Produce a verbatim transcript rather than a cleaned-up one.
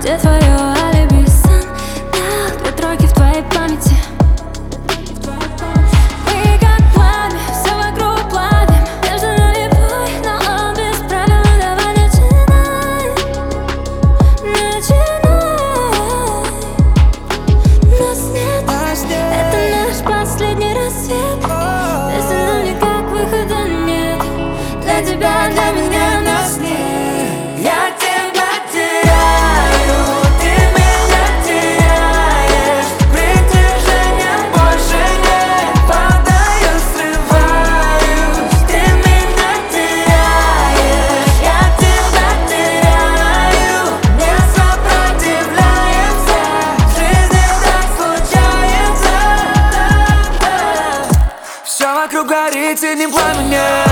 где твое алиби, сон? Да, две тройки в твоей памяти. Мы как пламя, все вокруг пламя. Между нами бой, но он без правил. Давай начинай, начинай. Нас нет, это наш последний рассвет. Без иного никак выхода нет. Для тебя, для меня нас нет. Я тебя теряю, ты меня теряешь. Притяжения больше нет. Падаю, срываюсь, ты меня теряешь. Я тебя теряю, не сопротивляемся. В жизни так случается. Все вокруг горит синим пламенем.